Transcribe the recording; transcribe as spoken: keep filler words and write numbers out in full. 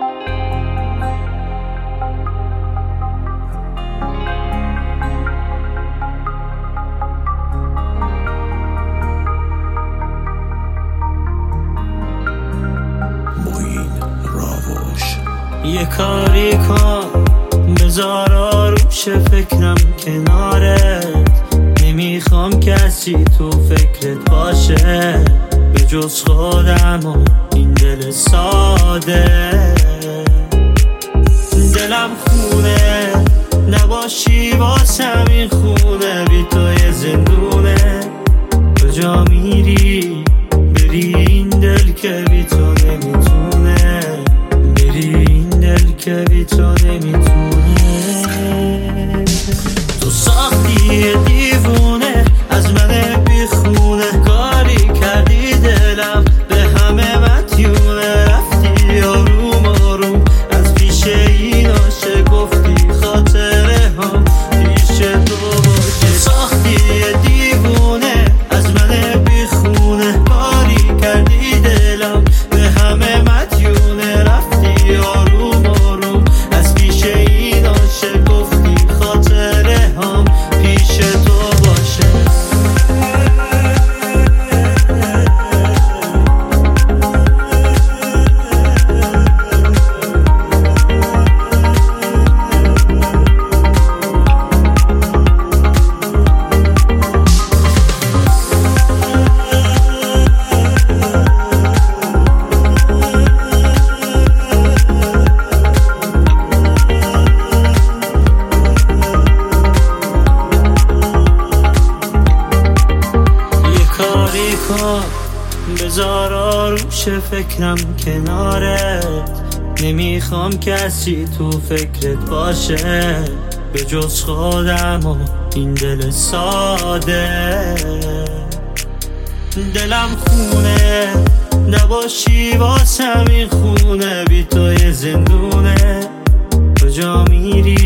یه کاری کن بذار آروش فکرم کنارت، نمیخوام کسی تو فکرت باشه به جز خودم و این دل ساده. دلم خونه نباشی واسم این خونه، بی تو یه زندونه. کجا میری بری این دل که بی تو نمیتونه، بری این دل که بی تو نمیتونه. تو ساختی دیوونه از من بیخونه، کاری کردی دلم به همه مدیونه. رفتی آروم آروم از پیش این عاشق، گفتی خاطره هم پیش تو باشه. ساختی دیوونه از من بیخونه، کاری کردی دلم به همه مدیونه. رفتی آروم آروم از پیش این عاشق، گفتی خاطره هم پیش تو باشه. بذار آروش فکرم کنارت، نمیخوام کسی تو فکرت باشه به جز خودم و این دل ساده. دلم خونه نباشی واسم این خونه، بی تو یه زندونه. کجا میری